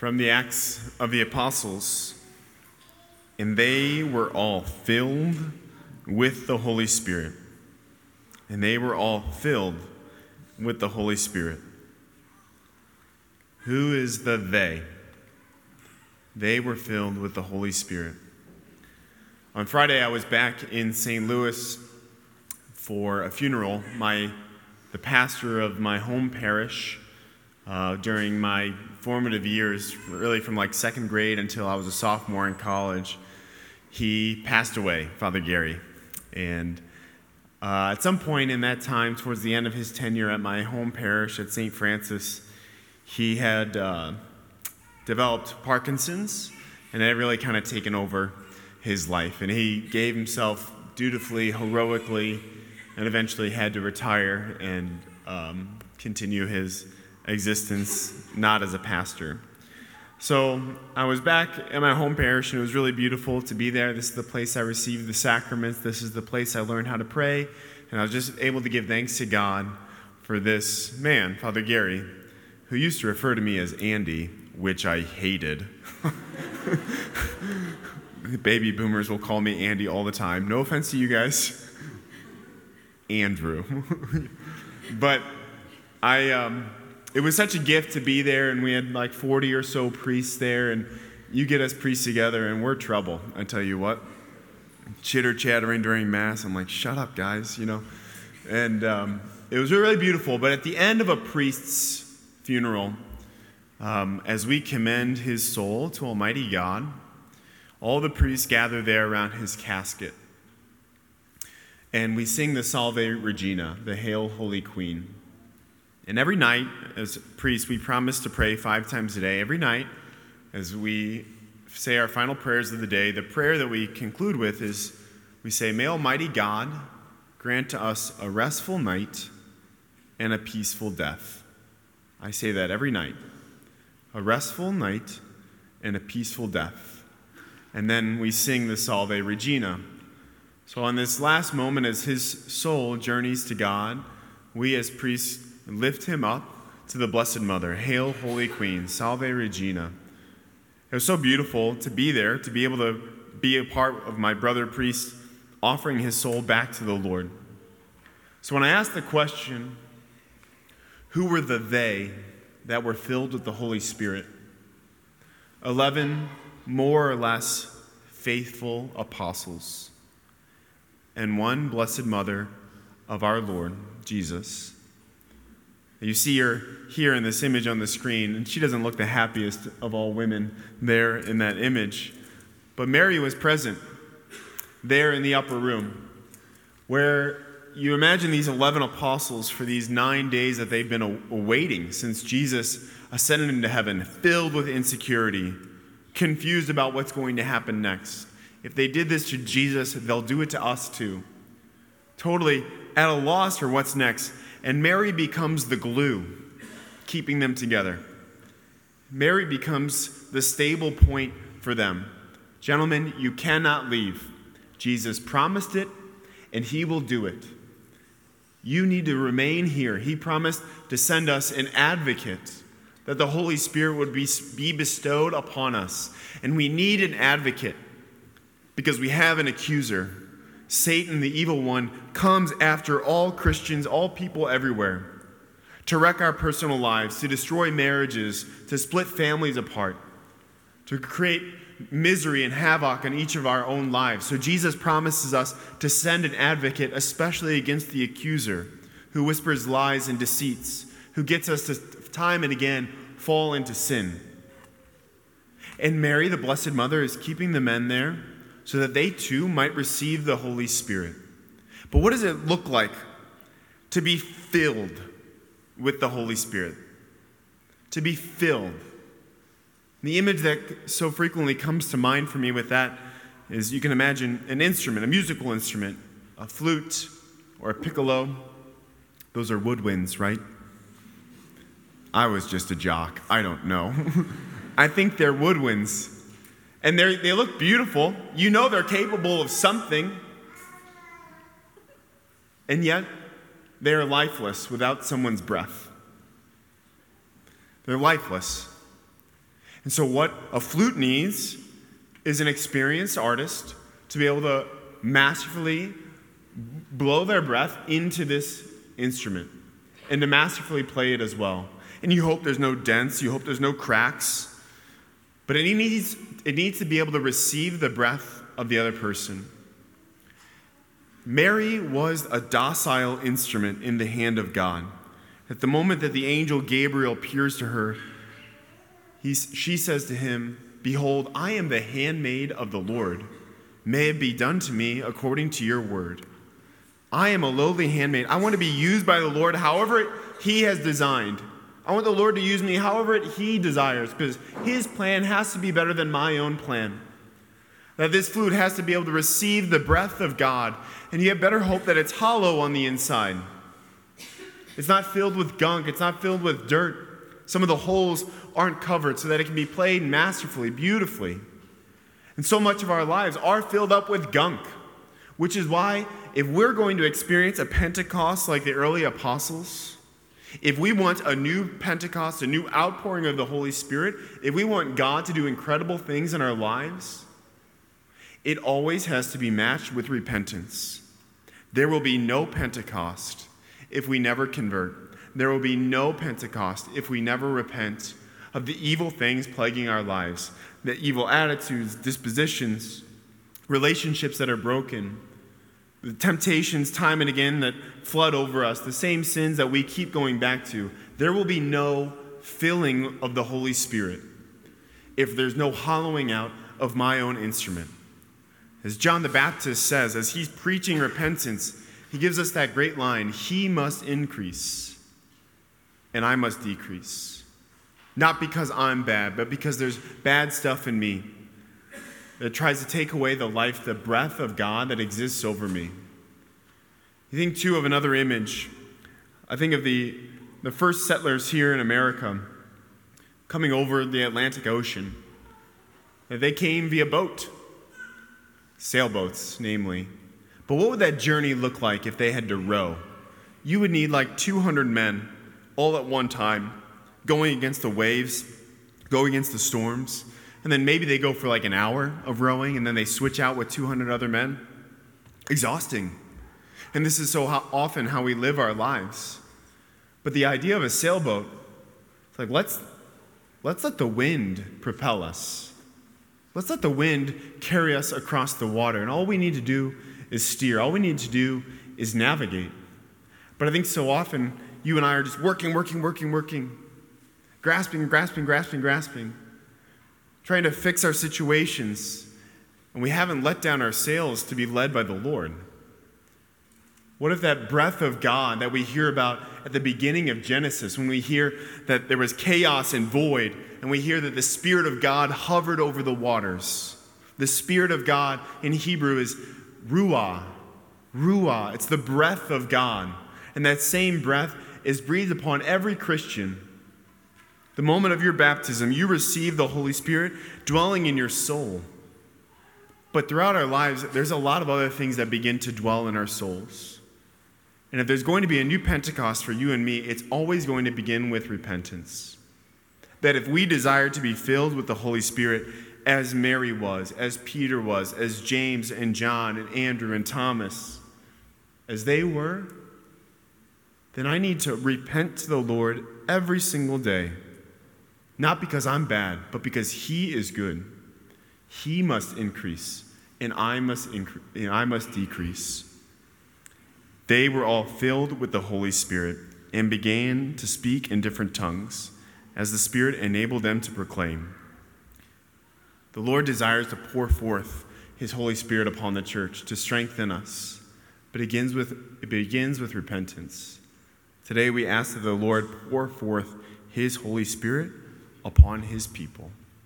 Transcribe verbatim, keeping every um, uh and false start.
From the Acts of the Apostles. And they were all filled with the Holy Spirit. And they were all filled with the Holy Spirit. Who is the they? They were filled with the Holy Spirit. On Friday, I was back in Saint Louis for a funeral. My, the pastor of my home parish, uh, during my formative years, really from like second grade until I was a sophomore in college, he passed away, Father Gary. And uh, at some point in that time, towards the end of his tenure at my home parish at Saint Francis, he had uh, developed Parkinson's, and it had really kind of taken over his life. And he gave himself dutifully, heroically, and eventually had to retire and um, continue his existence not as a pastor. So I was back at my home parish, and it was really beautiful to be there. This is the place I received the sacraments. This is the place I learned how to pray. And I was just able to give thanks to God for this man, Father Gary, who used to refer to me as Andy, which I hated. Baby boomers will call me Andy all the time. No offense to you guys. Andrew. But I... Um, It was such a gift to be there, and we had like forty or so priests there, and you get us priests together, and we're trouble, I tell you what. Chitter-chattering during Mass, I'm like, shut up, guys, you know. And um, it was really beautiful, but at the end of a priest's funeral, um, as we commend his soul to Almighty God, all the priests gather there around his casket, and we sing the Salve Regina, the Hail Holy Queen. And every night, as priests, we promise to pray five times a day. Every night, as we say our final prayers of the day, the prayer that we conclude with is, we say, "May Almighty God grant to us a restful night and a peaceful death." I say that every night. A restful night and a peaceful death. And then we sing the Salve Regina. So on this last moment, as his soul journeys to God, we as priests lift him up to the Blessed Mother. Hail, Holy Queen, Salve Regina. It was so beautiful to be there, to be able to be a part of my brother priest offering his soul back to the Lord. So when I asked the question, who were the they that were filled with the Holy Spirit? Eleven more or less faithful apostles and one Blessed Mother of our Lord Jesus. You see her here in this image on the screen, and she doesn't look the happiest of all women there in that image. But Mary was present there in the upper room, where you imagine these eleven apostles for these nine days that they've been awaiting since Jesus ascended into heaven, filled with insecurity, confused about what's going to happen next. If they did this to Jesus, they'll do it to us too. Totally at a loss for what's next. And Mary becomes the glue, keeping them together. Mary becomes the stable point for them. Gentlemen, you cannot leave. Jesus promised it, and he will do it. You need to remain here. He promised to send us an advocate, that the Holy Spirit would be, be bestowed upon us. And we need an advocate because we have an accuser. Satan, the evil one, comes after all Christians, all people everywhere, to wreck our personal lives, to destroy marriages, to split families apart, to create misery and havoc in each of our own lives. So Jesus promises us to send an advocate, especially against the accuser, who whispers lies and deceits, who gets us to time and again fall into sin. And Mary, the Blessed Mother, is keeping the men there so that they too might receive the Holy Spirit. But what does it look like to be filled with the Holy Spirit? To be filled. The image that so frequently comes to mind for me with that is, you can imagine an instrument, a musical instrument, a flute or a piccolo. Those are woodwinds, right? I was just a jock. I don't know. I think they're woodwinds. And they they look beautiful. You know they're capable of something. And yet, they are lifeless without someone's breath. They're lifeless. And so what a flute needs is an experienced artist to be able to masterfully blow their breath into this instrument and to masterfully play it as well. And you hope there's no dents, you hope there's no cracks, but it needs, it needs to be able to receive the breath of the other person. Mary was a docile instrument in the hand of God. At the moment that the angel Gabriel appears to her, he's, she says to him, "Behold, I am the handmaid of the Lord. May it be done to me according to your word." I am a lowly handmaid. I want to be used by the Lord however he has designed. I want the Lord to use me however he desires, because his plan has to be better than my own plan. That this flute has to be able to receive the breath of God, and you have better hope that it's hollow on the inside. It's not filled with gunk. It's not filled with dirt. Some of the holes aren't covered so that it can be played masterfully, beautifully. And so much of our lives are filled up with gunk, which is why if we're going to experience a Pentecost like the early apostles, if we want a new Pentecost, a new outpouring of the Holy Spirit, if we want God to do incredible things in our lives, it always has to be matched with repentance. There will be no Pentecost if we never convert. There will be no Pentecost if we never repent of the evil things plaguing our lives, the evil attitudes, dispositions, relationships that are broken, the temptations time and again that flood over us, the same sins that we keep going back to. There will be no filling of the Holy Spirit if there's no hollowing out of my own instrument. As John the Baptist says, as he's preaching repentance, he gives us that great line, "He must increase, and I must decrease." Not because I'm bad, but because there's bad stuff in me that tries to take away the life, the breath of God that exists over me. You think, too, of another image. I think of the, the first settlers here in America coming over the Atlantic Ocean. They came via boat, sailboats, namely. But what would that journey look like if they had to row? You would need like two hundred men all at one time, going against the waves, going against the storms. And then maybe they go for like an hour of rowing, and then they switch out with two hundred other men. Exhausting. And this is so how, often how we live our lives. But the idea of a sailboat, it's like let's, let's let the wind propel us. Let's let the wind carry us across the water. And all we need to do is steer. All we need to do is navigate. But I think so often you and I are just working, working, working, working, grasping, grasping, grasping, grasping, trying to fix our situations, and we haven't let down our sails to be led by the Lord. What if that breath of God that we hear about at the beginning of Genesis, when we hear that there was chaos and void, and we hear that the Spirit of God hovered over the waters. The Spirit of God in Hebrew is ruah. Ruah. It's the breath of God. And that same breath is breathed upon every Christian. The moment of your baptism, you receive the Holy Spirit dwelling in your soul. But throughout our lives, there's a lot of other things that begin to dwell in our souls. And if there's going to be a new Pentecost for you and me, it's always going to begin with repentance. That if we desire to be filled with the Holy Spirit, as Mary was, as Peter was, as James and John and Andrew and Thomas, as they were, then I need to repent to the Lord every single day. Not because I'm bad, but because he is good. He must increase, and I must incre- and I must decrease. They were all filled with the Holy Spirit and began to speak in different tongues as the Spirit enabled them to proclaim. The Lord desires to pour forth his Holy Spirit upon the church to strengthen us, but it begins with, it begins with repentance. Today we ask that the Lord pour forth his Holy Spirit upon his people.